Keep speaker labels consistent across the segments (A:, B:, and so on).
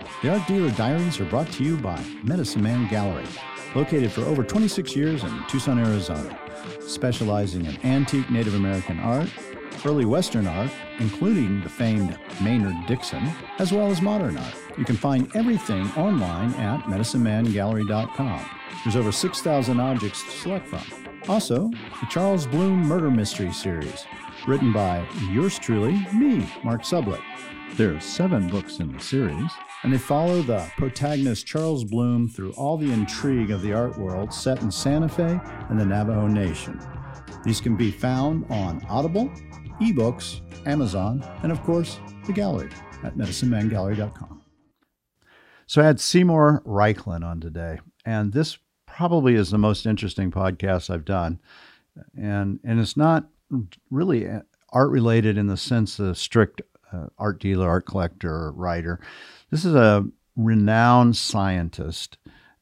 A: The Art Dealer Diaries are brought to you by Medicine Man Gallery, located for over 26 years in Tucson, Arizona, specializing in antique Native American art, early Western art, including the famed Maynard Dixon, as well as modern art. You can find everything online at medicinemangallery.com. There's over 6,000 objects to select from. Also, the Charles Bloom Murder Mystery Series, written by yours truly, me, Mark Sublett. There are 7 books in the series, and they follow the protagonist Charles Bloom through all the intrigue of the art world set in Santa Fe and the Navajo Nation. These can be found on Audible, eBooks, Amazon, and of course, the gallery at medicinemangallery.com. So I had Seymour Reichlin on today, and this probably is the most interesting podcast I've done. And it's not really art related in the sense of strict art dealer, art collector, writer. This is a renowned scientist,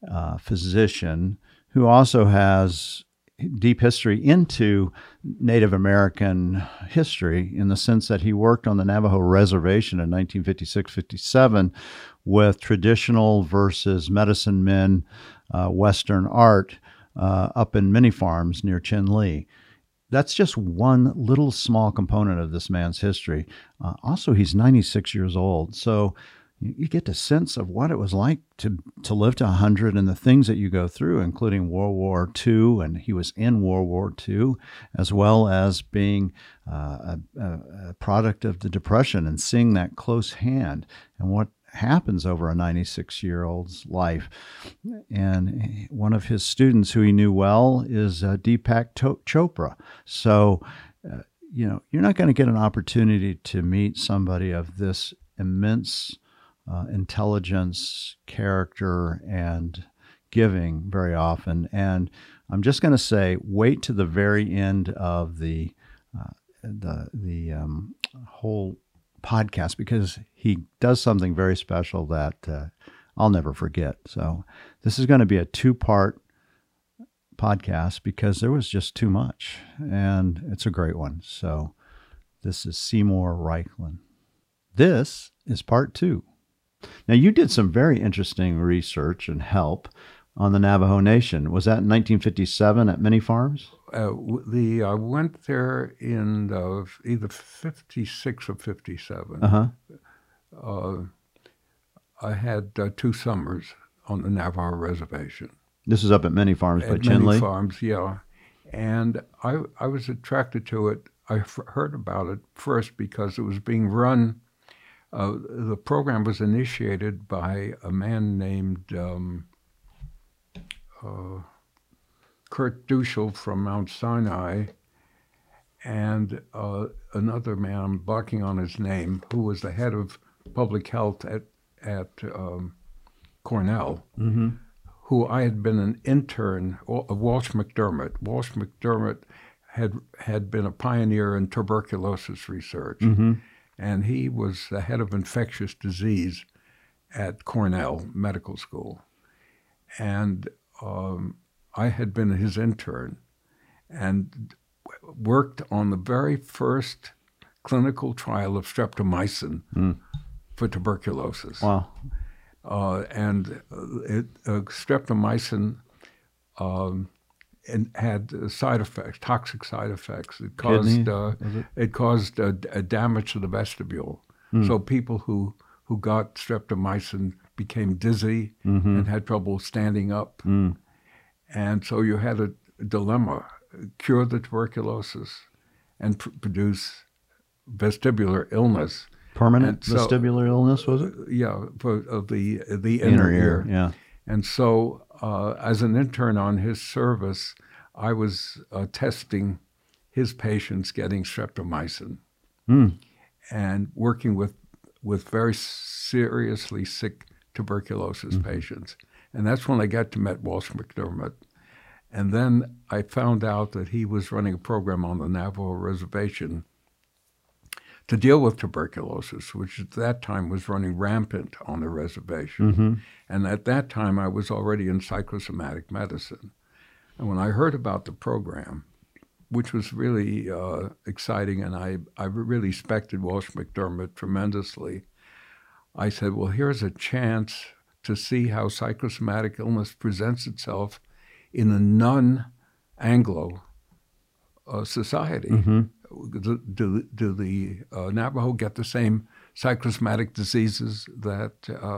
A: physician, who also has deep history into Native American history in the sense that he worked on the Navajo Reservation in 1956-57 with traditional versus medicine men Western art up in many farms near Chinle. That's just one little small component of this man's history. Also, he's 96 years old, so you get the sense of what it was like to live to 100 and the things that you go through, including World War II, and he was in World War II, as well as being a product of the Depression and seeing that close hand and what happens over a 96-year-old's life. And one of his students who he knew well is Deepak Chopra. So, you're not going to get an opportunity to meet somebody of this immense intelligence, character, and giving very often. And I'm just going to say, wait to the very end of the whole podcast, because he does something very special that I'll never forget. So this is going to be a 2-part podcast because there was just too much, and it's a great one. So this is Seymour Reichlin. This is part 2. Now, you did some very interesting research and help on the Navajo Nation. Was that in 1957 at many farms?
B: I went there in either 56 or 57.
A: Uh-huh.
B: I had 2 summers on the Navajo Reservation.
A: This is up at many farms by Chinle?
B: At many farms, yeah. And I was attracted to it. I heard about it first because it was being run. The program was initiated by a man named Kurt Duschel from Mount Sinai, and another man, I'm blanking on his name, who was the head of public health at Cornell,
A: mm-hmm.
B: who I had been an intern of Walsh McDermott. Walsh McDermott had been a pioneer in tuberculosis research,
A: mm-hmm.
B: and he was the head of infectious disease at Cornell Medical School. And I had been his intern and worked on the very first clinical trial of streptomycin for tuberculosis.
A: Wow.
B: Streptomycin had side effects, toxic side effects. It caused a damage to the vestibule. So people who got streptomycin became dizzy
A: mm-hmm.
B: and had trouble standing up. And so you had a dilemma: cure the tuberculosis and produce vestibular illness.
A: Permanent vestibular illness, was it?
B: Yeah, for the inner ear.
A: Yeah.
B: And so, as an intern on his service, I was testing his patients getting streptomycin and working with very seriously sick tuberculosis patients. And that's when I got to meet Walsh McDermott. And then I found out that he was running a program on the Navajo Reservation to deal with tuberculosis, which at that time was running rampant on the reservation.
A: Mm-hmm.
B: And at that time, I was already in psychosomatic medicine. And when I heard about the program, which was really exciting, and I really respected Walsh McDermott tremendously, I said, well, here's a chance to see how psychosomatic illness presents itself in a non-Anglo society.
A: Mm-hmm.
B: Do the Navajo get the same psychosomatic diseases that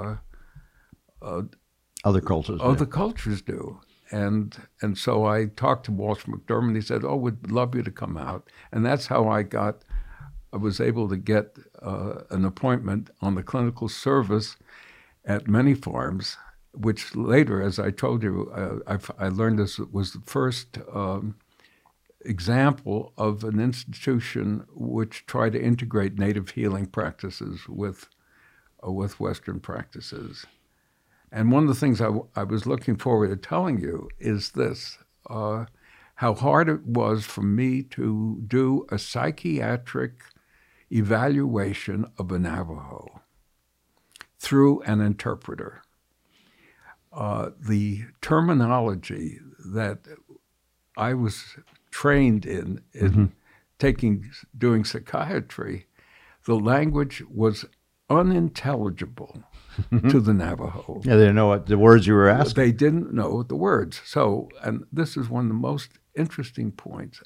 A: Other cultures.
B: other cultures do? And so I talked to Walsh McDermott. He said, "Oh, we'd love you to come out." And that's how I was able to get an appointment on the clinical service at many farms, which later, as I told you, I learned this was the first example of an institution which tried to integrate native healing practices with Western practices. And one of the things I was looking forward to telling you is this, how hard it was for me to do a psychiatric evaluation of a Navajo through an interpreter. The terminology that I was trained in doing psychiatry, the language was unintelligible to the Navajo.
A: Yeah, they didn't know what the words you were asking.
B: They didn't know the words. So, and this is one of the most interesting points.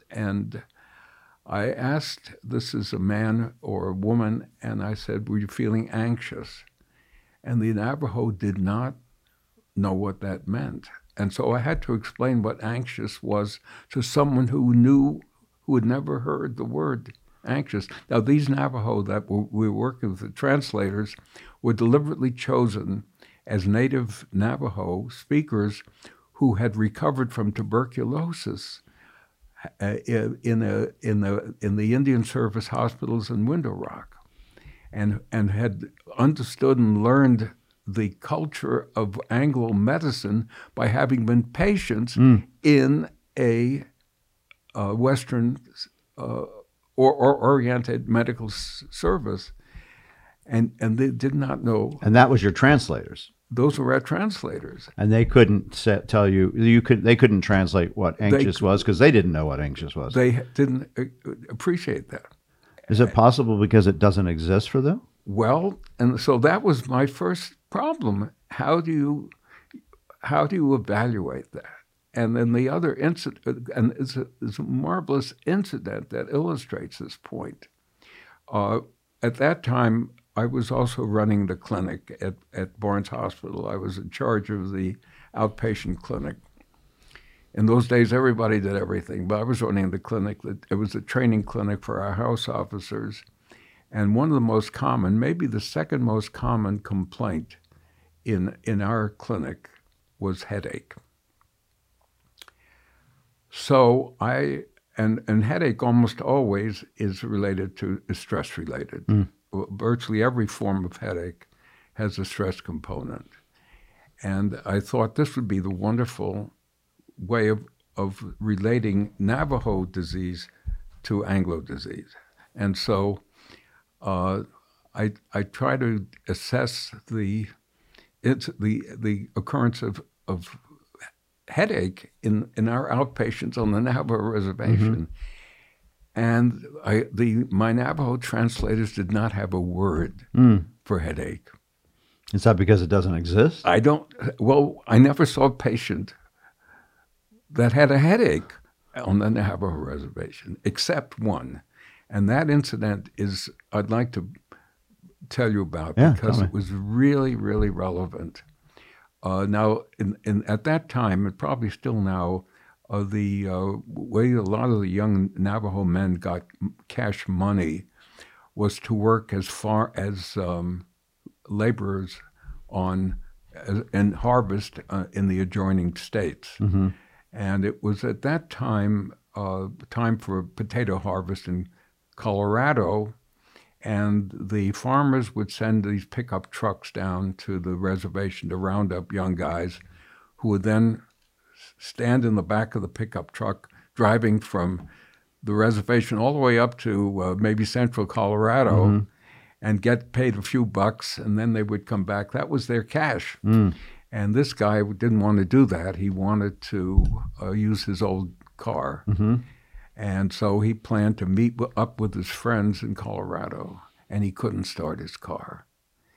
B: I asked, this is a man or a woman, and I said, were you feeling anxious? And the Navajo did not know what that meant. And so I had to explain what anxious was to someone who had never heard the word anxious. Now, these Navajo that we were working with, the translators, were deliberately chosen as native Navajo speakers who had recovered from tuberculosis in the Indian Service hospitals in Window Rock, and had understood and learned the culture of Anglo medicine by having been patients in a Western or oriented medical service, and they did not know.
A: And that was your translators.
B: Those were our translators,
A: and they couldn't tell you. They couldn't translate what anxious was because they didn't know what anxious was.
B: They didn't appreciate that.
A: Is it possible because it doesn't exist for them?
B: Well, and so that was my first problem. How do you evaluate that? And then the other incident, and it's a marvelous incident that illustrates this point. At that time, I was also running the clinic at Barnes Hospital. I was in charge of the outpatient clinic. In those days, everybody did everything, but I was running the clinic. It was a training clinic for our house officers. And one of the most common, maybe the second most common complaint in our clinic was headache. So and headache almost always is stress related. Virtually every form of headache has a stress component. And I thought this would be the wonderful way of relating Navajo disease to Anglo disease. And so I try to assess the occurrence of headache in our outpatients on the Navajo reservation. And my Navajo translators did not have a word for headache.
A: Is that because it doesn't exist?
B: I never saw a patient that had a headache on the Navajo reservation, except one. And that incident I'd like to tell you about because it was really, really relevant. Now, at that time, and probably still now, the way a lot of the young Navajo men got cash money was to work as far as laborers and harvest in the adjoining states. And it was at that time time for potato harvest in Colorado, and the farmers would send these pickup trucks down to the reservation to round up young guys who would then stand in the back of the pickup truck driving from the reservation all the way up to maybe central Colorado and get paid a few bucks, and then they would come back. That was their cash. And this guy didn't want to do that. He wanted to use his old car. And so he planned to meet up with his friends in Colorado, and he couldn't start his car.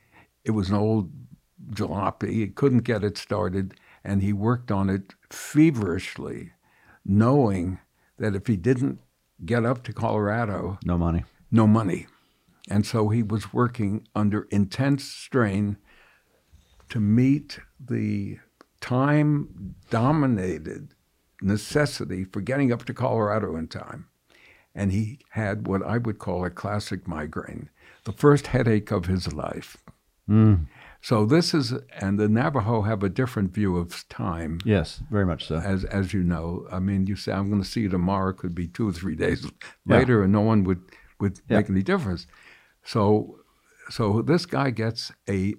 B: It was an old jalopy. He couldn't get it started, and he worked on it feverishly, knowing that if he didn't get up to Colorado,
A: No money.
B: no money. And so he was working under intense strain to meet the time-dominated necessity for getting up to Colorado in time. And he had what I would call a classic migraine, the first headache of his life. So this is, and the Navajo have a different view of time.
A: Yes, very much so.
B: As you know. I mean, you say, I'm going to see you tomorrow, could be 2 or 3 days later, and no one would make any difference. So this guy gets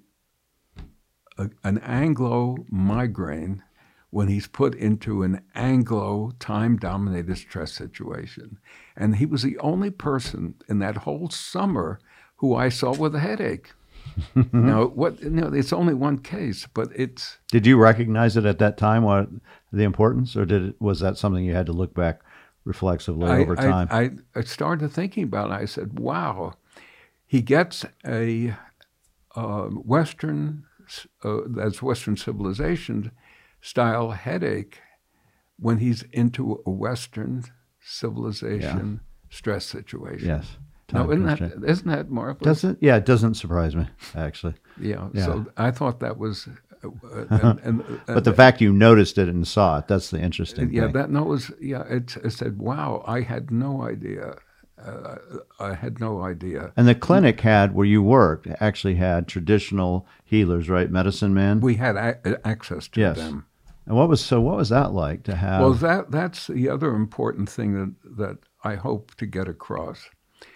B: an Anglo migraine when he's put into an Anglo time-dominated stress situation. And he was the only person in that whole summer who I saw with a headache. Now, it's only one case, but it's...
A: Did you recognize it at that time, what the importance, or was that something you had to look back reflexively over time?
B: I started thinking about it. I said, wow, he gets a Western civilization style headache when he's into a Western civilization stress situation.
A: Yes.
B: Now, isn't that marvelous?
A: It doesn't surprise me, actually.
B: Yeah. So I thought that was...
A: but the fact you noticed it and saw it, that's the interesting thing.
B: It said, wow, I had no idea. I had no idea.
A: And the clinic where you worked, actually had traditional healers, right? Medicine men?
B: We had access to them.
A: And what was that like to have?
B: Well, that's the other important thing that I hope to get across.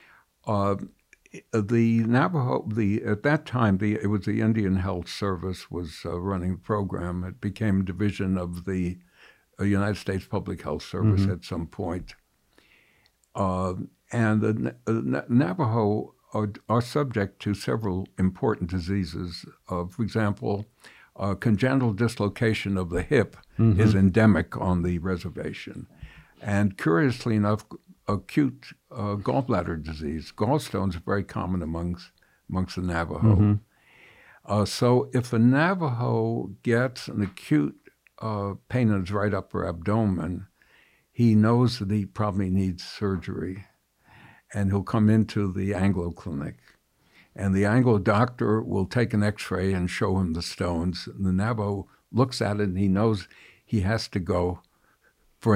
B: The Navajo, at that time, it was the Indian Health Service was running the program. It became a division of the United States Public Health Service at some point. And the Navajo are subject to several important diseases. For example, congenital dislocation of the hip is endemic on the reservation. And curiously enough, acute gallbladder disease, gallstones, are very common amongst the Navajo. So if a Navajo gets an acute pain in his right upper abdomen, he knows that he probably needs surgery, and he'll come into the Anglo clinic. And the Anglo doctor will take an x-ray and show him the stones. And the Navajo looks at it, and he knows he has to go for a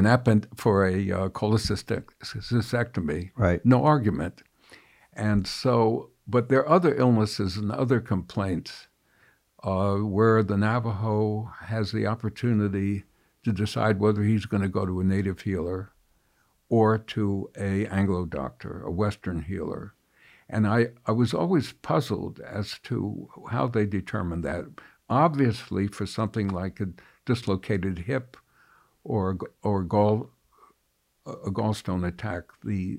B: cholecystectomy.
A: Right.
B: No argument. And so, but there are other illnesses and other complaints where the Navajo has the opportunity to decide whether he's going to go to a native healer or to a Anglo doctor, a Western healer. And I was always puzzled as to how they determined that. Obviously, for something like a dislocated hip or a gallstone attack, the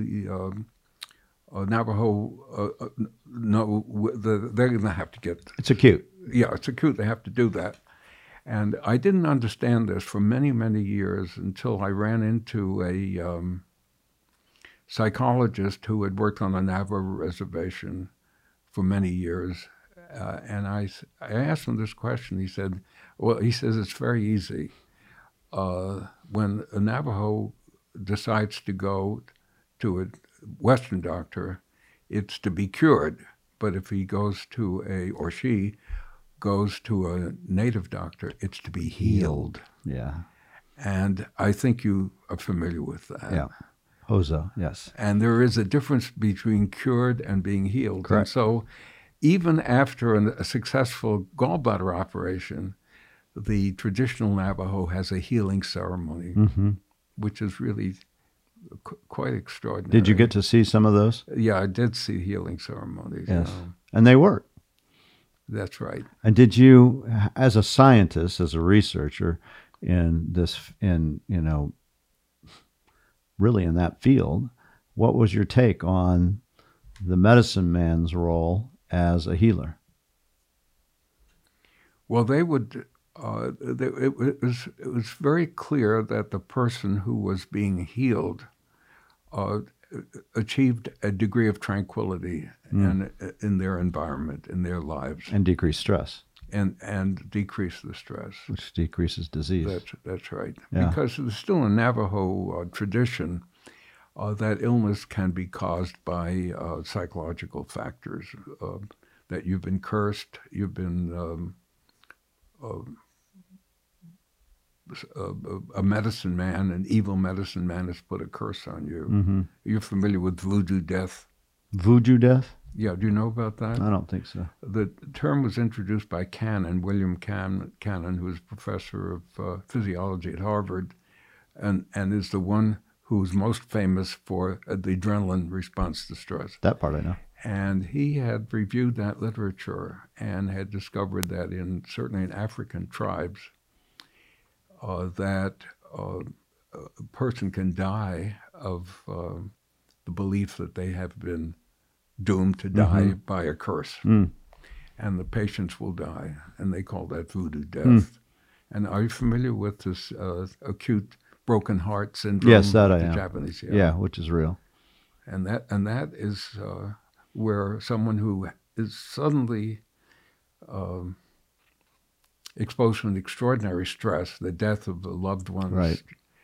B: Navajo they're going to have to get...
A: It's acute.
B: Yeah, it's acute. They have to do that. And I didn't understand this for many, many years until I ran into a psychologist who had worked on a Navajo reservation for many years. And I asked him this question. He said, it's very easy. When a Navajo decides to go to a Western doctor, it's to be cured. But if he goes to or she goes to a native doctor, it's to be healed.
A: Yeah.
B: And I think you are familiar with that.
A: Yeah. Hozo, yes.
B: And there is a difference between cured and being healed.
A: Correct.
B: And so even after a successful gallbladder operation, the traditional Navajo has a healing ceremony, which is really quite extraordinary.
A: Did you get to see some of those?
B: Yeah, I did see healing ceremonies.
A: Yes. And they work.
B: That's right.
A: And did you, as a scientist, as a researcher really in that field, what was your take on the medicine man's role as a healer?
B: Well, they would. It was very clear that the person who was being healed achieved a degree of tranquility in their environment, in their lives,
A: And decrease stress,
B: and decrease the stress.
A: which decreases disease.
B: That's right.
A: Yeah.
B: Because there's still a Navajo tradition that illness can be caused by psychological factors. That you've been cursed, you've been a medicine man, an evil medicine man has put a curse on you.
A: Mm-hmm.
B: You're familiar with voodoo death?
A: Voodoo death?
B: Yeah, do you know about that?
A: I don't think so.
B: The term was introduced by William Cannon, who is professor of physiology at Harvard, and is the one who's most famous for the adrenaline response to stress.
A: That part I know.
B: And he had reviewed that literature and had discovered that certainly in African tribes, that a person can die of the belief that they have been doomed to die by a curse. And the patients will die, and they call that voodoo death. And are you familiar with this acute broken heart syndrome?
A: Yes, that I am.
B: Japanese,
A: yeah, which is real.
B: And that is where someone who is suddenly exposed to an extraordinary stress, the death of a loved one,
A: Right.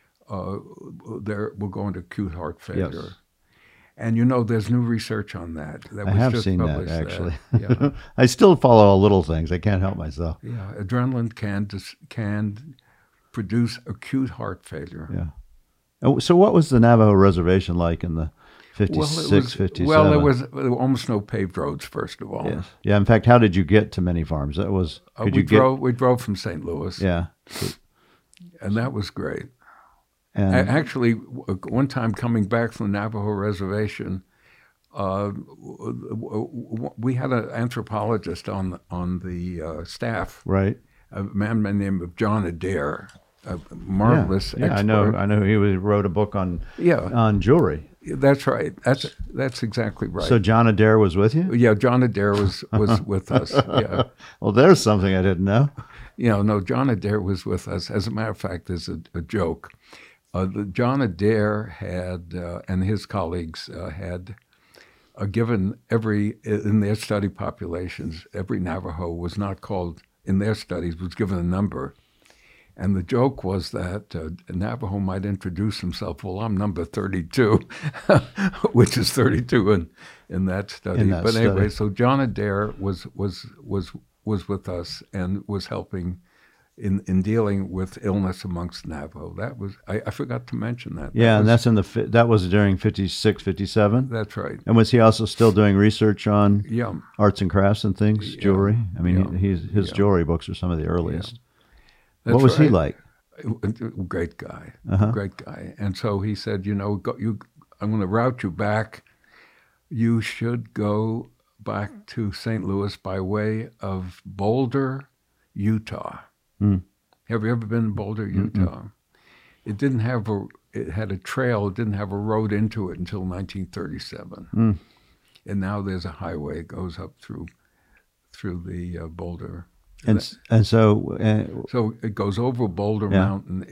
B: will go into acute heart failure.
A: Yes.
B: And you know, there's new research on that.
A: I have seen that,
B: published
A: actually.
B: Yeah.
A: I still follow all little things. I can't help myself.
B: Yeah, adrenaline can produce acute heart failure.
A: Yeah. So what was the Navajo reservation like in the 56, 57?
B: Well, there were almost no paved roads, first of all.
A: Yes. Yeah, in fact, how did you get to many farms? That was,
B: we drove from St. Louis.
A: Yeah.
B: And that was great.
A: And
B: Actually, one time coming back from the Navajo reservation, we had an anthropologist on the staff,
A: right.
B: a man by the name of John Adair, a marvelous
A: yeah,
B: expert.
A: I know he wrote a book on jewelry.
B: That's right. That's exactly right.
A: So John Adair was with you?
B: Yeah, John Adair was with us. Yeah.
A: Well, there's something I didn't know.
B: No, John Adair was with us. As a matter of fact, there's a joke. John Adair had, and his colleagues had given in their study populations, every Navajo was not called, in their studies, was given a number. And the joke was that a Navajo might introduce himself, well, I'm number 32, which is 32 in that study. But anyway, so John Adair was with us and was helping in dealing with illness amongst Navajo. That was, I forgot to mention that.
A: Yeah, and that was during 56, 57?
B: That's right.
A: And was he also still doing research on arts and crafts and things, jewelry? I mean, his jewelry books are some of the earliest.
B: That's
A: what was he like?
B: Great guy, great guy. And so he said, I'm going to route you back. You should go back to St. Louis by way of Boulder, Utah. Have you ever been to Boulder, Utah? It had a trail. It didn't have a road into it until 1937. And now there's a highway that goes up through the Boulder.
A: And so
B: it goes over Boulder Mountain.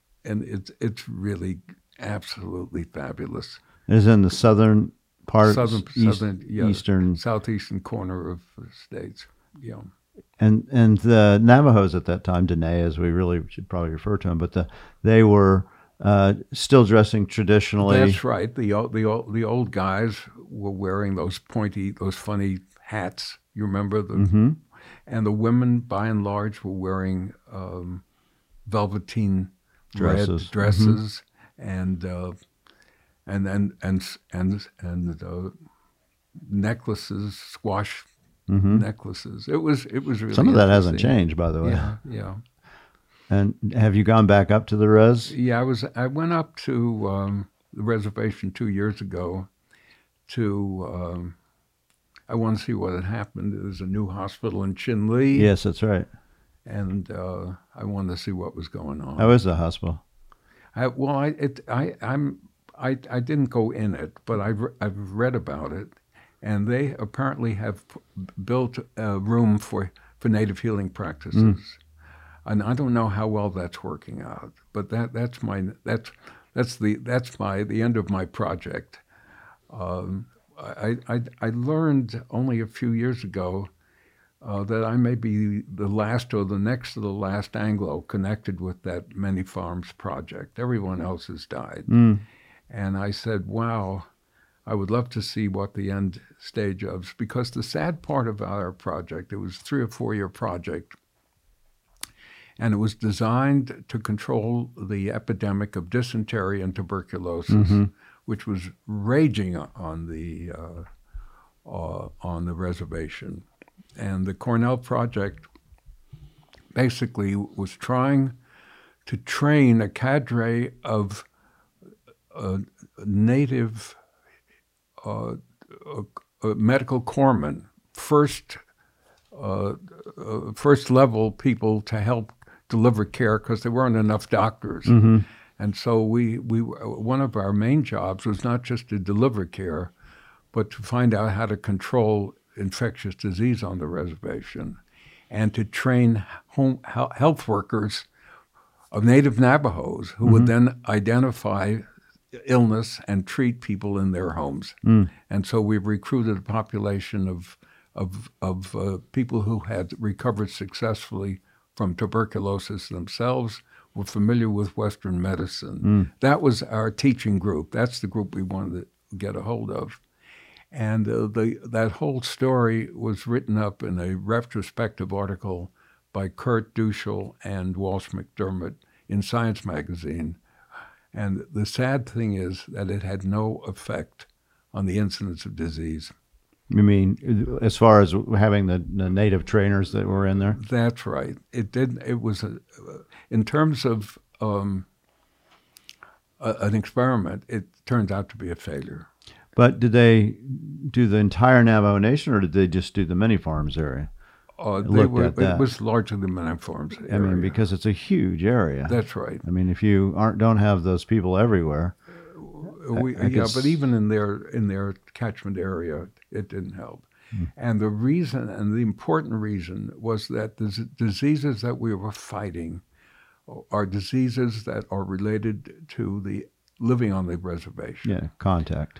B: It's really absolutely fabulous.
A: It's in the southern part,
B: eastern, southeastern corner of the states. Yeah.
A: And the Navajos at that time, Dene, as we really should probably refer to them, but they were still dressing traditionally.
B: That's right. The old guys were wearing those funny hats. You remember them? And the women, by and large, were wearing velveteen red dresses and necklaces, squash necklaces. It was really
A: some of that hasn't changed, by the way.
B: Yeah.
A: And have you gone back up to the res?
B: Yeah, I went up to the reservation 2 years ago to. I want to see what had happened. There's a new hospital in Chinle.
A: Yes, that's right.
B: And I wanted to see what was going on.
A: How is the hospital?
B: I didn't go in it, but I've read about it, and they apparently have built a room for native healing practices, and I don't know how well that's working out. But that's the end of my project. I learned only a few years ago that I may be the last or the next to the last Anglo connected with that Many Farms project. Everyone else has died. And I said, wow, I would love to see what the end stage of, because the sad part about our project, it was a 3 or 4 year project, and it was designed to control the epidemic of dysentery and tuberculosis, which was raging on the reservation. And the Cornell project basically was trying to train a cadre of native medical corpsmen, first level people to help deliver care, because there weren't enough doctors. And so we one of our main jobs was not just to deliver care, but to find out how to control infectious disease on the reservation, and to train health workers of native Navajos who would then identify illness and treat people in their homes. And so we've recruited a population of people who had recovered successfully from tuberculosis themselves, were familiar with Western medicine. That was our teaching group. That's the group we wanted to get a hold of. And that whole story was written up in a retrospective article by Kurt Duschel and Walsh McDermott in Science magazine. And the sad thing is that it had no effect on the incidence of disease.
A: You mean as far as having the native trainers that were in there?
B: That's right. It did. It was in terms of an experiment, it turned out to be a failure.
A: But did they do the entire Navajo Nation, or did they just do the Many Farms area?
B: It was largely the Many Farms area.
A: I mean, because it's a huge area.
B: That's right.
A: I mean, if you don't have those people everywhere.
B: But even in their catchment area, it didn't help. And the reason, and the important reason, was that the diseases that we were fighting are diseases that are related to the living on the reservation.
A: Yeah, contact.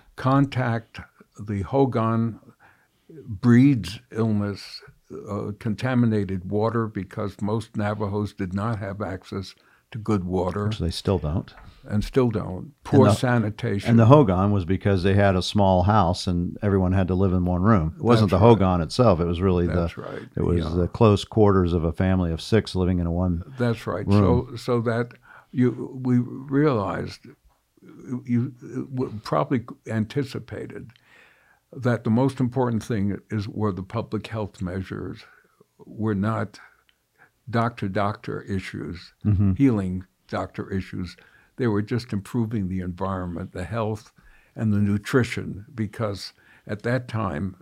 B: The Hogan breeds illness, contaminated water, because most Navajos did not have access to good water.
A: Which they still don't.
B: And still don't. Poor sanitation.
A: And the Hogan was because they had a small house and everyone had to live in one room. It wasn't the Hogan itself. It was really the close quarters of a family of 6 living in one
B: That's right.
A: room.
B: So that we realized, you probably anticipated, that the most important thing were the public health measures, were not doctor issues, healing doctor issues. They were just improving the environment, the health, and the nutrition, because at that time,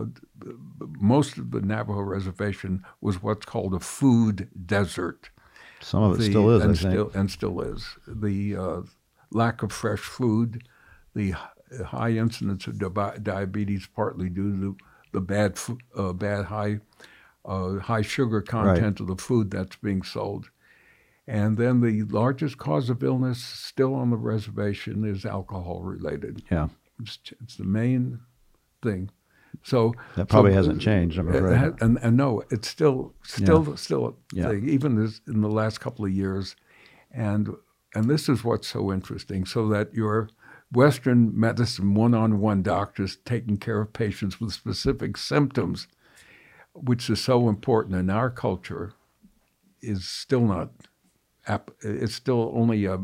B: most of the Navajo reservation was what's called a food desert.
A: Some of it still is, I think.
B: And still is. The lack of fresh food, the high incidence of diabetes, partly due to the bad high sugar content of the food that's being sold. And then the largest cause of illness still on the reservation is alcohol related.
A: Yeah.
B: It's the main thing. So
A: that probably hasn't changed, I'm afraid.
B: And no, it's still a thing, even in the last couple of years. And this is what's so interesting, so that your Western medicine one-on-one doctors taking care of patients with specific symptoms, which is so important in our culture, is still not. It's still only a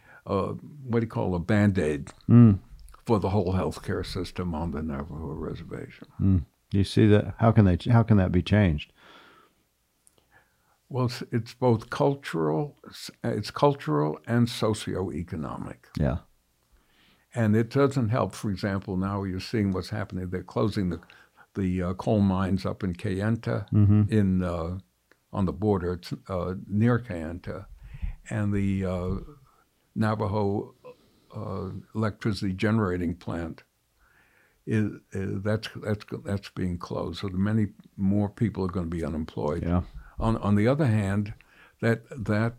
B: Band-Aid for the whole healthcare system on the Navajo reservation.
A: Do you see that? How can that be changed?
B: Well, it's both cultural. It's cultural and socioeconomic.
A: Yeah.
B: And it doesn't help. For example, now you're seeing what's happening. They're closing the coal mines up in Kayenta, on the border. It's near Kayenta. And the Navajo electricity generating plant that's being closed. So many more people are going to be unemployed.
A: Yeah.
B: On the other hand, that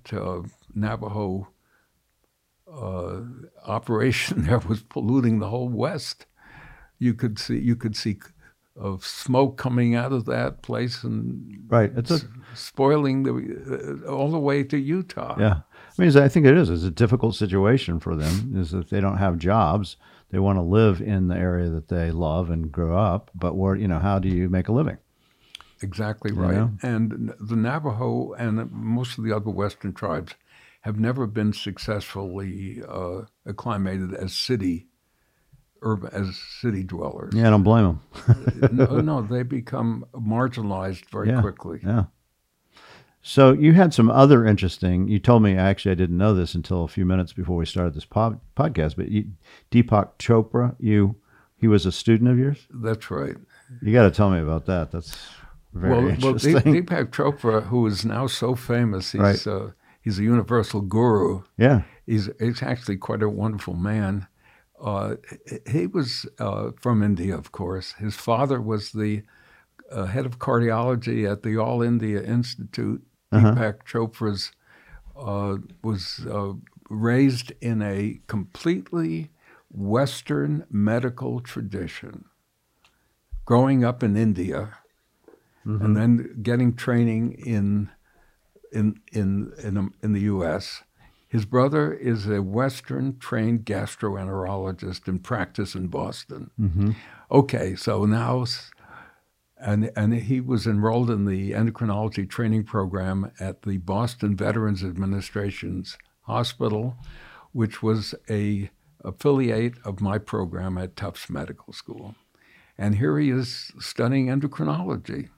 B: Navajo operation there was polluting the whole West. you could see smoke coming out of that place and
A: Right.
B: spoiling all the way to Utah.
A: Yeah. I mean, I think it is. It's a difficult situation for them. Is that they don't have jobs. They want to live in the area that they love and grow up. But how do you make a living?
B: Exactly right. And the Navajo and most of the other Western tribes have never been successfully acclimated as city dwellers.
A: Yeah, I don't blame them.
B: No, they become marginalized very quickly.
A: Yeah. So you had some other interesting. You told me, actually, I didn't know this until a few minutes before we started this podcast. But Deepak Chopra, he was a student of yours.
B: That's right.
A: You got to tell me about that. That's very interesting.
B: Well, Deepak Chopra, who is now so famous, he's a universal guru.
A: Yeah,
B: he's actually quite a wonderful man. He was from India, of course. His father was the head of cardiology at the All India Institute. Deepak Chopra's was raised in a completely Western medical tradition, growing up in India, and then getting training in the U.S. His brother is a Western-trained gastroenterologist in practice in Boston. Okay, so now, and he was enrolled in the endocrinology training program at the Boston Veterans Administration's hospital, which was a affiliate of my program at Tufts Medical School. And here he is studying endocrinology.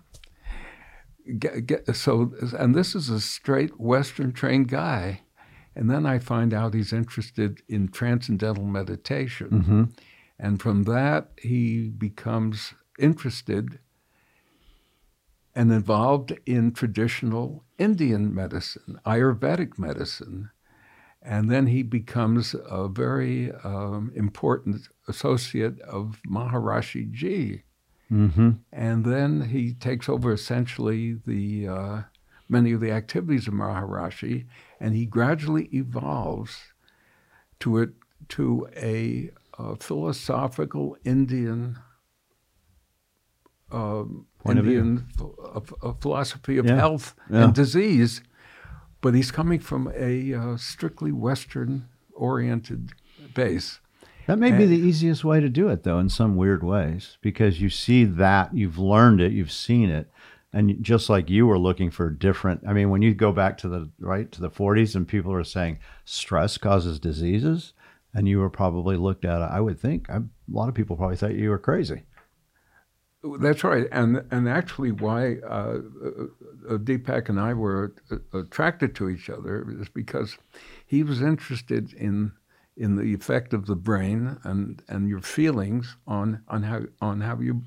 B: And this is a straight Western-trained guy. And then I find out he's interested in transcendental meditation. And from that, he becomes interested and involved in traditional Indian medicine, Ayurvedic medicine. And then he becomes a very important associate of Maharishi Ji. And then he takes over essentially the many of the activities of Maharishi, and he gradually evolves to a philosophical Indian philosophy of health and disease, but he's coming from a strictly Western-oriented base.
A: That may be the easiest way to do it, though, in some weird ways, because you see that, you've learned it, you've seen it, and just like you were looking for different. I mean, when you go back to the 40s, and people are saying stress causes diseases, and you were probably looked at. I would think a lot of people probably thought you were crazy.
B: That's right, and actually, why Deepak and I were attracted to each other is because he was interested in the effect of the brain and your feelings on how you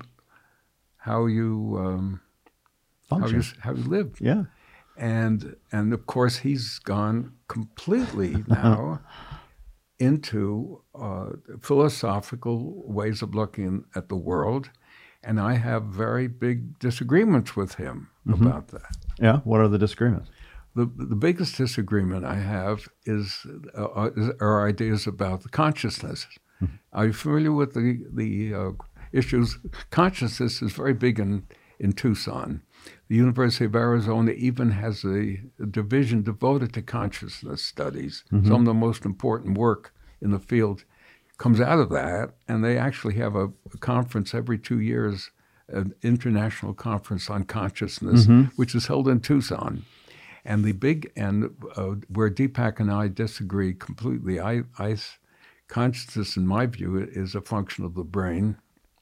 B: live.
A: Yeah.
B: And of course he's gone completely now into philosophical ways of looking at the world, and I have very big disagreements with him about that.
A: Yeah. What are the disagreements?
B: The biggest disagreement I have is our ideas about the consciousness. Are you familiar with the issues? Consciousness is very big in Tucson. The University of Arizona even has a division devoted to consciousness studies. Some of the most important work in the field comes out of that, and they actually have a conference every 2 years, an international conference on consciousness, which is held in Tucson. And where Deepak and I disagree completely, consciousness, in my view, is a function of the brain.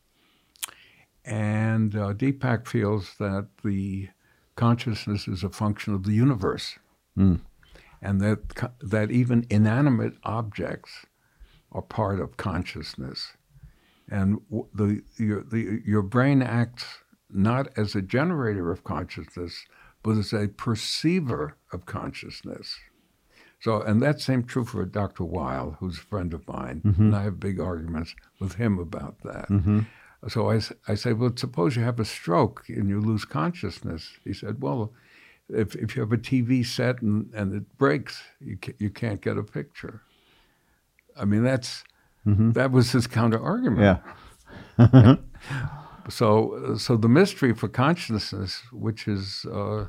B: And Deepak feels that the consciousness is a function of the universe, and that even inanimate objects are part of consciousness. And your brain acts not as a generator of consciousness, but as a perceiver of consciousness. So, and that same true for Dr. Weil, who's a friend of mine, and I have big arguments with him about that. So I say, well, suppose you have a stroke and you lose consciousness. He said, well, if you have a TV set and it breaks, you can't get a picture. I mean, that was his counter argument.
A: Yeah.
B: So the mystery for consciousness, which is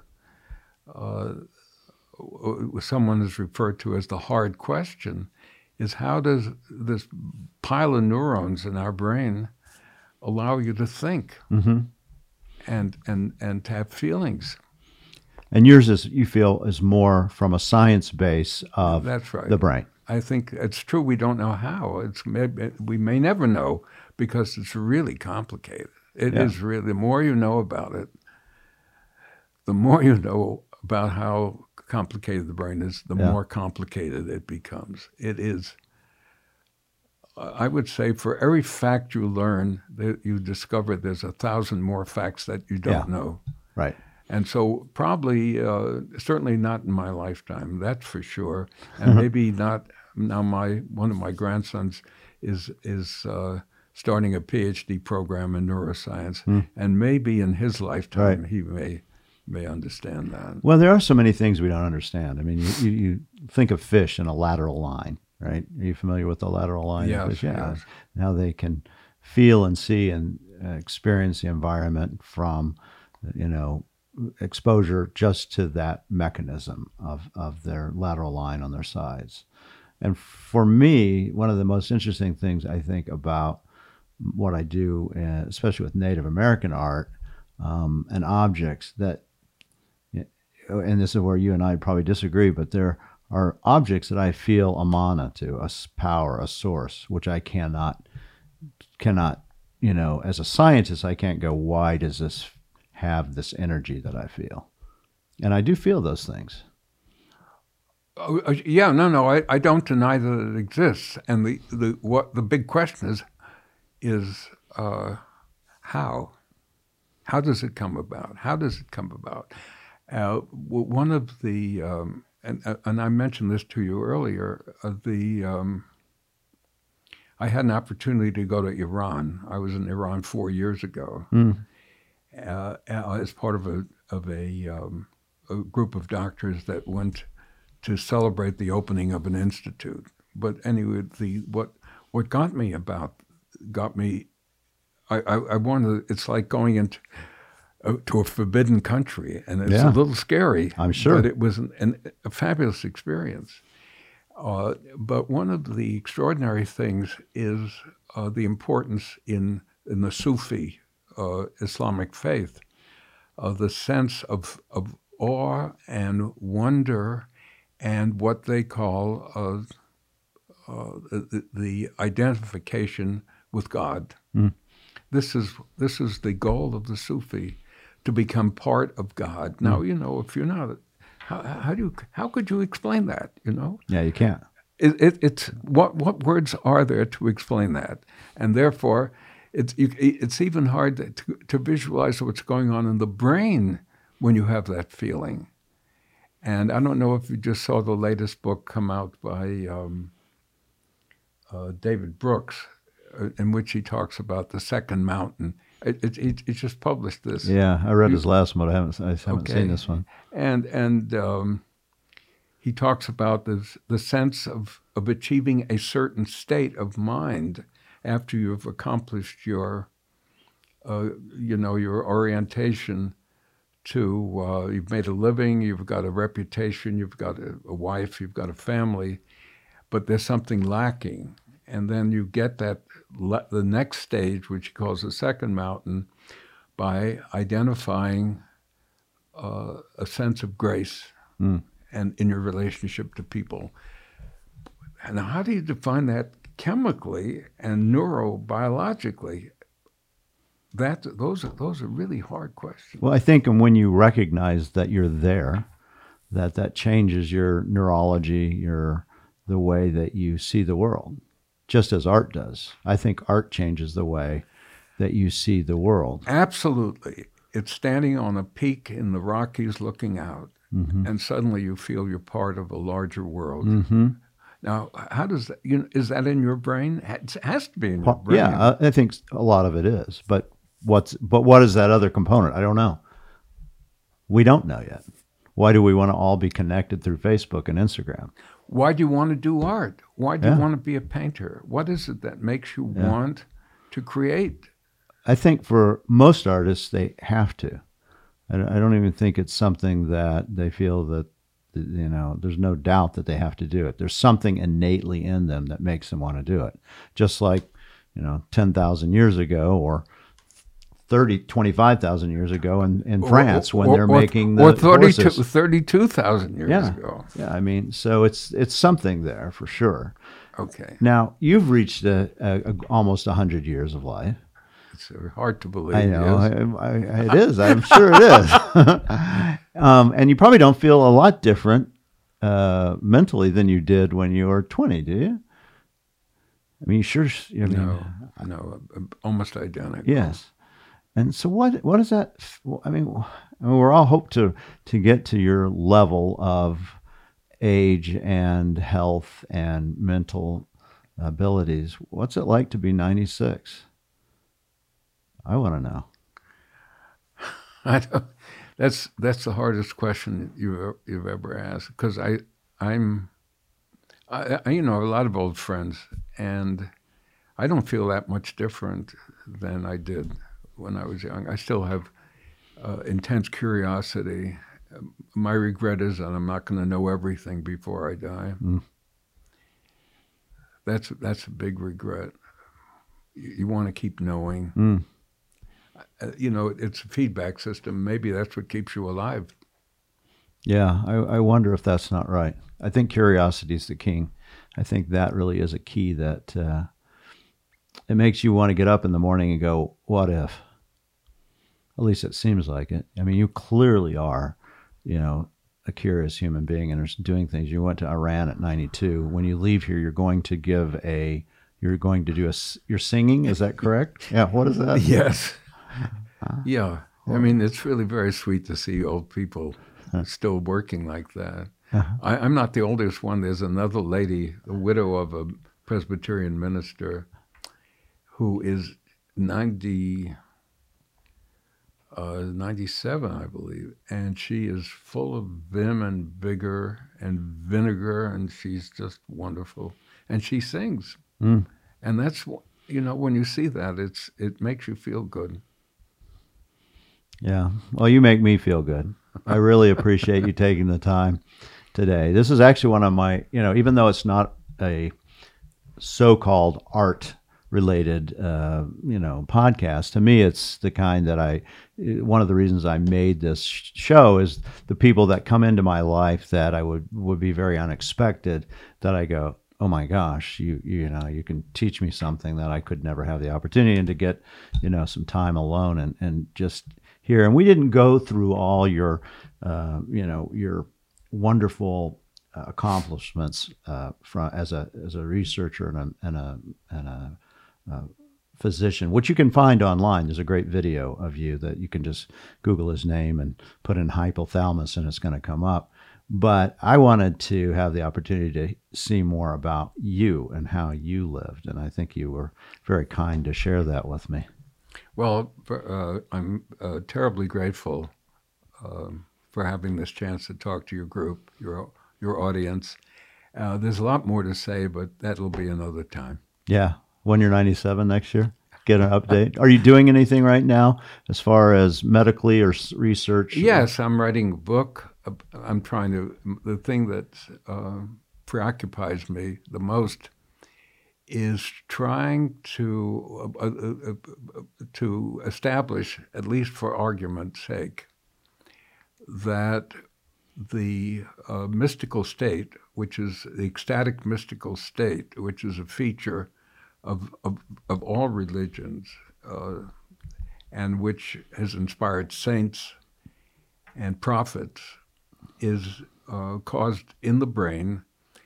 B: someone is referred to as the hard question, is how does this pile of neurons in our brain allow you to think and to have feelings?
A: And yours is, you feel, is more from a science base of
B: That's right.
A: the brain.
B: I think it's true. We don't know how. We may never know because it's really complicated. It is really. The more you know about it, the more you know about how complicated the brain is, the more complicated it becomes. It is. I would say for every fact you learn, you discover there's 1,000 more facts that you don't know.
A: Right.
B: And so probably, certainly not in my lifetime, that's for sure. And maybe not now. One of my grandsons is starting a PhD program in neuroscience, and maybe in his lifetime he may understand that. Well,
A: there are so many things we don't understand. I mean, you think of fish in a lateral line, right? Are you familiar with the lateral line?
B: Yes.
A: Yes. How they can feel and see and experience the environment from, exposure just to that mechanism of their lateral line on their sides. And for me, one of the most interesting things I think about what I do, especially with Native American art and objects that, and this is where you and I probably disagree, but there are objects that I feel a mana to, a power, a source, which I cannot, as a scientist, I can't go, why does this have this energy that I feel? And I do feel those things.
B: I don't deny that it exists. And the big question is how? How does it come about? How does it come about? One of the and I mentioned this to you earlier. I had an opportunity to go to Iran. I was in Iran 4 years ago. As part of a group of doctors that went to celebrate the opening of an institute. But anyway, what got me. I wanted. It's like going into to a forbidden country, and it's a little scary.
A: I'm sure,
B: but it was a fabulous experience. But one of the extraordinary things is the importance in the Sufi Islamic faith, the sense of awe and wonder, and what they call the identification with God. This is the goal of the Sufi, to become part of God. Now, if you're not, how could you explain that?
A: Yeah, you can't.
B: It's what words are there to explain that? And therefore, it's even hard to visualize what's going on in the brain when you have that feeling. And I don't know if you just saw the latest book come out by David Brooks, in which he talks about the second mountain. He just published this.
A: Yeah, I read his last one, but I haven't seen this one.
B: And he talks about the sense of achieving a certain state of mind after you've accomplished your orientation to, you've made a living, you've got a reputation, you've got a wife, you've got a family, but there's something lacking. And then you get the next stage, which he calls the second mountain, by identifying a sense of grace and in your relationship to people. And how do you define that chemically and neurobiologically? Those are really hard questions.
A: Well, I think when you recognize that you're there, that changes your neurology, the way that you see the world, just as art does. I think art changes the way that you see the world.
B: Absolutely. It's standing on a peak in the Rockies looking out, and suddenly you feel you're part of a larger world. Now, how does that, is that in your brain? It has to be in your brain.
A: Yeah, I think a lot of it is. But what is that other component? I don't know. We don't know yet. Why do we want to all be connected through Facebook and Instagram?
B: Why do you want to do art? Why do you want to be a painter? What is it that makes you want to create.
A: I think for most artists, they have to. I don't even think it's something that they feel that, there's no doubt that they have to do it. There's something innately in them that makes them want to do it. Just like, 10,000 years ago or 25,000 years ago in France when they're making the horses.
B: 32,000 years ago.
A: Yeah, I mean, so it's something there for sure.
B: Okay.
A: Now, you've reached almost 100 years of life.
B: It's hard to believe.
A: I know.
B: Yes.
A: It is. I'm sure it is. And you probably don't feel a lot different mentally than you did when you were 20, do you? I mean, sure.
B: No, almost identical.
A: Yes. And so what is that? I mean, we're all hope to get to your level of age and health and mental abilities. What's it like to be 96? I want to know.
B: I don't. That's the hardest question you've ever asked, because I have a lot of old friends, and I don't feel that much different than I did when I was young. I still have intense curiosity. My regret is that I'm not going to know everything before I die. Mm. That's a big regret. You want to keep knowing. Mm. It's a feedback system. Maybe that's what keeps you alive.
A: Yeah, I wonder if that's not right. I think curiosity is the king. I think that really is a key that it makes you want to get up in the morning and go, what if? At least it seems like it. I mean, you clearly are, a curious human being and are doing things. You went to Iran at 92. When you leave here, you're going to you're singing, is that correct? Yeah, what is that?
B: Yes. Yeah. I mean, it's really very sweet to see old people still working like that. Uh-huh. I'm not the oldest one. There's another lady, the widow of a Presbyterian minister, who is 97, I believe, and she is full of vim and vigor and vinegar, and she's just wonderful. And she sings. Mm. And that's, when you see that, it makes you feel good.
A: Yeah. Well, you make me feel good. I really appreciate you taking the time today. This is actually one of my, even though it's not a so-called art-related, podcast, to me it's the kind that one of the reasons I made this show is the people that come into my life that I would be very unexpected, that I go, oh my gosh, you can teach me something that I could never have the opportunity, and to get, some time alone and just here. And we didn't go through all your, your wonderful accomplishments as a researcher and a physician, which you can find online. There's a great video of you that you can just Google his name and put in hypothalamus, and it's going to come up. But I wanted to have the opportunity to see more about you and how you lived, and I think you were very kind to share that with me.
B: Well, I'm terribly grateful for having this chance to talk to your group, your audience. There's a lot more to say, but that'll be another time.
A: Yeah, when you're 97 next year, get an update. Are you doing anything right now as far as medically or research?
B: Yes, I'm writing a book. The thing that preoccupies me the most is trying to establish, at least for argument's sake, that the mystical state, which is the ecstatic mystical state, which is a feature of all religions, and which has inspired saints and prophets, is caused in the brain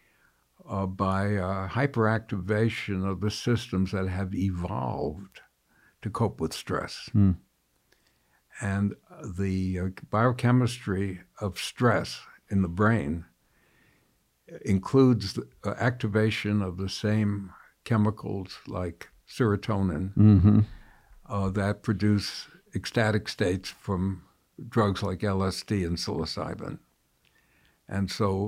B: by hyperactivation of the systems that have evolved to cope with stress. Mm. And the biochemistry of stress in the brain includes the activation of the same chemicals like serotonin, mm-hmm. That produce ecstatic states from drugs like LSD and psilocybin. And so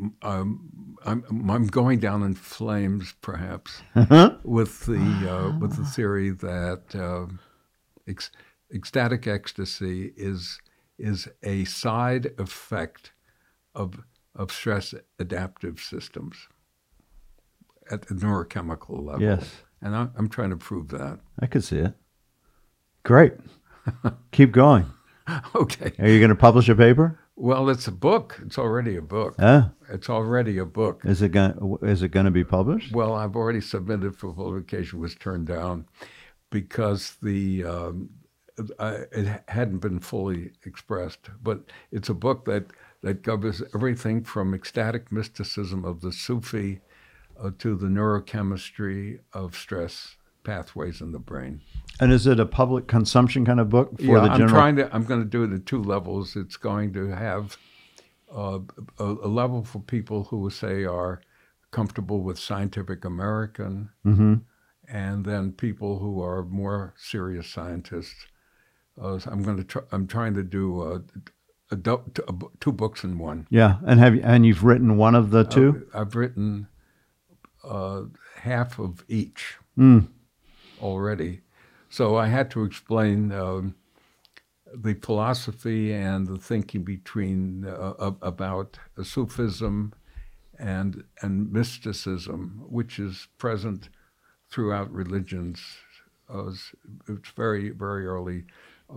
B: I'm going down in flames, perhaps, with the theory that ecstatic ecstasy is a side effect of stress adaptive systems at the neurochemical level.
A: Yes.
B: And I'm trying to prove that.
A: I could see it. Great. Keep going.
B: Okay.
A: Are you going to publish a paper?
B: Well, it's a book. It's already a book. It's already a book.
A: Is it going to be published?
B: Well, I've already submitted for publication, was turned down because it hadn't been fully expressed. But it's a book that covers everything from ecstatic mysticism of the Sufi to the neurochemistry of stress pathways in the brain.
A: And is it a public consumption kind of book for the general?
B: I'm going to do it at two levels. It's going to have a level for people who say are comfortable with Scientific American, and then people who are more serious scientists. I'm trying to do two books in one.
A: Yeah, and you've written one of the two?
B: I've written half of each already. So I had to explain the philosophy and the thinking between about Sufism and mysticism, which is present throughout religions. It's very, very early.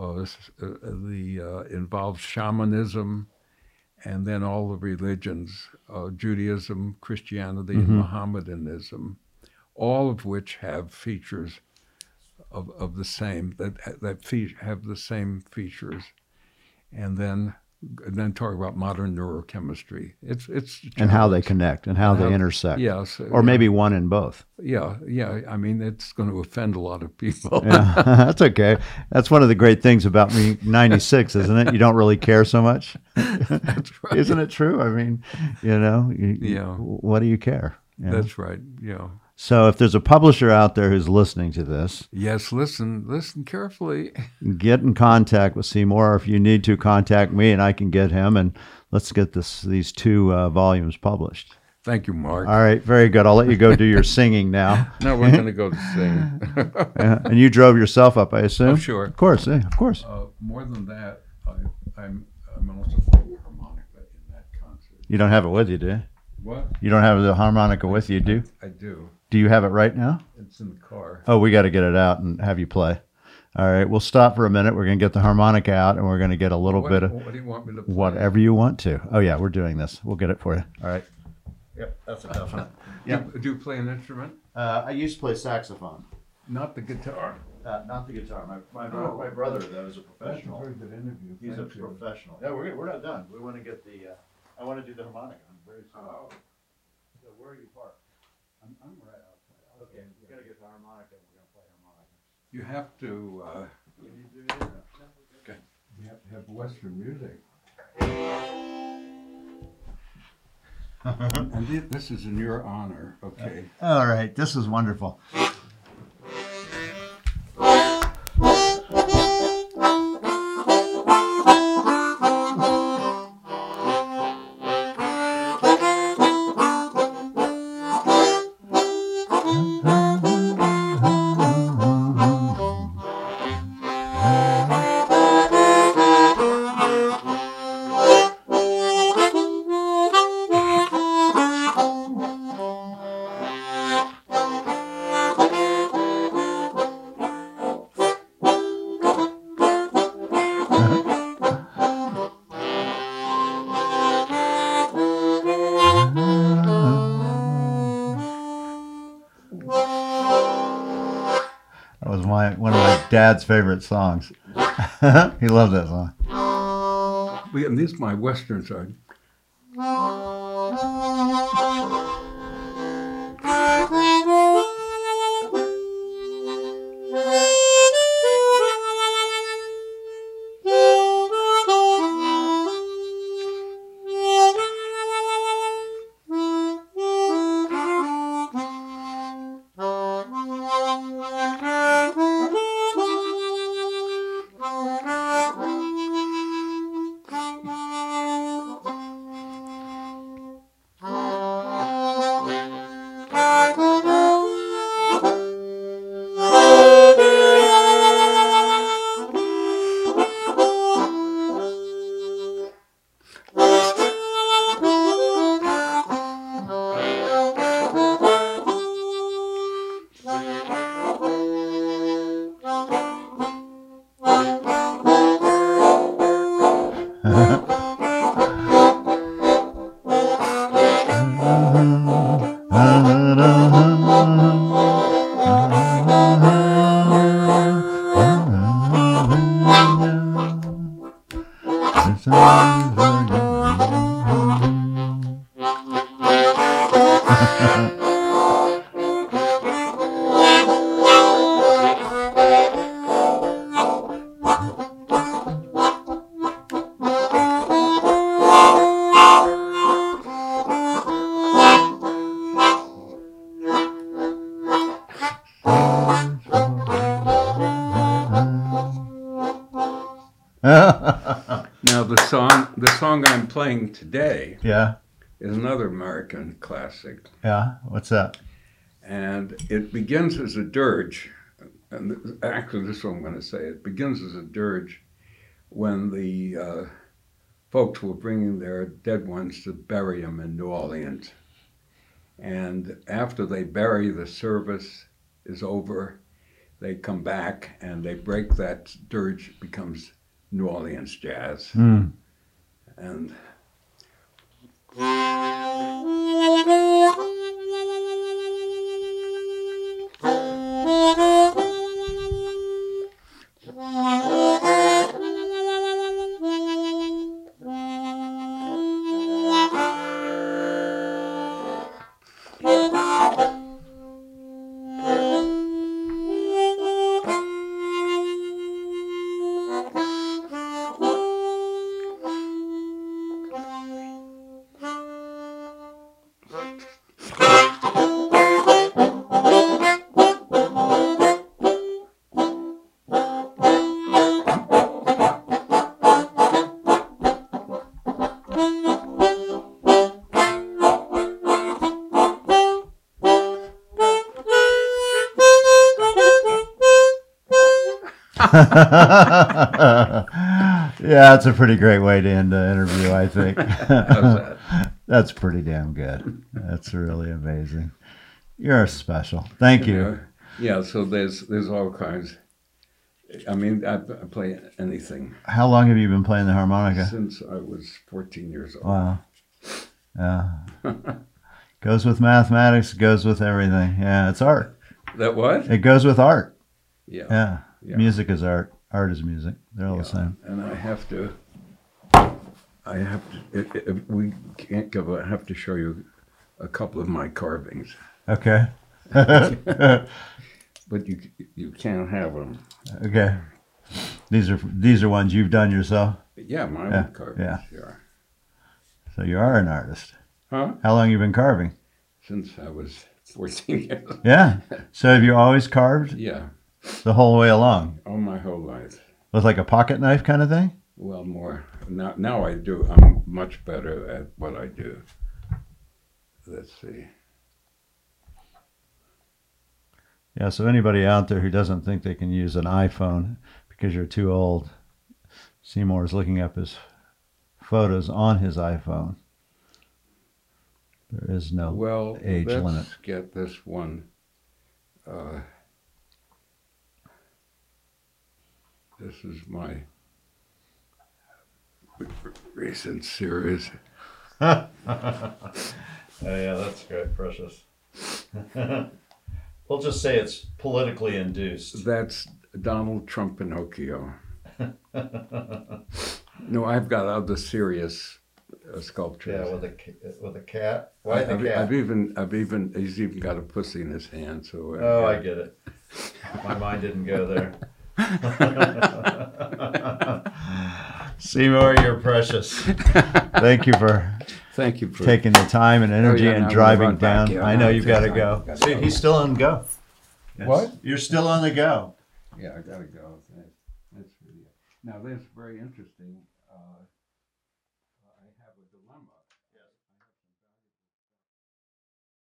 B: Involves shamanism, and then all the religions, Judaism, Christianity, and Mohammedanism, all of which have features of the same, that have the same features, and then talk about modern neurochemistry. It's
A: and how they connect and how they intersect.
B: Yes,
A: or maybe one in both.
B: Yeah. I mean, it's going to offend a lot of people.
A: Yeah, that's okay. That's one of the great things about me. 96, isn't it? You don't really care so much.
B: That's right.
A: Isn't it true? I mean, what do you care?
B: That's right. Yeah.
A: So if there's a publisher out there who's listening to this,
B: yes, listen carefully.
A: Get in contact with Seymour. If you need to, contact me and I can get him, and let's get these two volumes published.
B: Thank you, Mark.
A: All right, very good. I'll let you go do your singing now.
B: No, we're going to go to sing.
A: And you drove yourself up, I assume?
B: Oh, sure.
A: Of course, of course.
B: More than that, I'm also playing harmonica in that concert.
A: You don't have it with you, do you?
B: What?
A: You don't have the harmonica with you, do you?
B: I do.
A: Do you have it right now?
B: It's in the car.
A: Oh, we got to get it out and have you play. All right, we'll stop for a minute. We're going to get the harmonica out, and we're going to get a little bit of...
B: What do you want me to play?
A: Whatever you want to. Oh, yeah, we're doing this. We'll get it for you. All right. Yep, that's a definite.
B: Do you play an instrument?
A: I used to play saxophone.
B: Not the guitar.
A: Not the guitar. My brother, though, is a professional.
B: That's a very good interview.
A: He's a professional. Yeah, we're not done. We want to get the... I want to do the harmonica. I'm very sorry. So where are you parked?
B: I'm right outside.
A: Okay, we got to get the harmonica. We're going to play harmonica.
B: You have to.
A: Can you do that?
B: Okay. You have to have Western music. And this is in your honor. Okay.
A: All right. This is wonderful. That was one of my dad's favorite songs. He loved that song.
B: And these are my Western side. song I'm playing today
A: Yeah.
B: is another American classic,
A: Yeah. What's that?
B: and it begins as a dirge. And actually, this is what I'm going to say. It begins as a dirge when the folks were bringing their dead ones to bury them in New Orleans. And after they bury, the service is over. They come back and they break that dirge. It becomes New Orleans jazz.
A: Mm.
B: And
A: Yeah, it's a pretty great way to end the interview, I think.
B: how's that?
A: That's pretty damn good. That's really amazing. You're special. Thank you.
B: Yeah, so there's all kinds. I mean, I play anything
A: How long have you been playing the harmonica?
B: since I was 14 years old.
A: Wow. Yeah. Goes with mathematics, goes with everything. Yeah, it's art.
B: That what?
A: It goes with art.
B: Yeah.
A: Yeah.
B: Yeah.
A: Music is art. Art is music. They're all the same.
B: And I have to, if we can't go, I have to show you a couple of my carvings.
A: Okay.
B: But you can't have them.
A: Okay. These are ones you've done yourself.
B: Yeah, my
A: Yeah,
B: own carvings. Yeah.
A: So you are an artist.
B: Huh?
A: How long you been carving?
B: Since I was 14 years old.
A: Yeah. So have you always carved
B: Yeah,
A: the whole way along?
B: all my whole life.
A: With like a pocket knife kind of thing?
B: Well, more. Now I do. I'm much better at what I do. Let's see.
A: Yeah, so anybody out there who doesn't think they can use an iPhone because you're too old, Seymour is looking up his photos on his iPhone. There is no
B: Well,
A: age
B: let's
A: limit.
B: get this one. This is my recent series.
A: Oh yeah, that's great, precious. We'll just say it's politically induced.
B: That's Donald Trump Pinocchio. No, I've got other serious sculptures.
A: Yeah, with a cat. Why the cat?
B: I've even he's even got a pussy in his hand. So
A: Oh, I get it. My mind didn't go there. Seymour, you're precious. Thank you for taking the time and energy and driving down. I know you've got to go. See, he's still on the go. Yes.
B: What?
A: You're still on the go.
B: Yeah, I gotta go. That's really. Now, this is very interesting.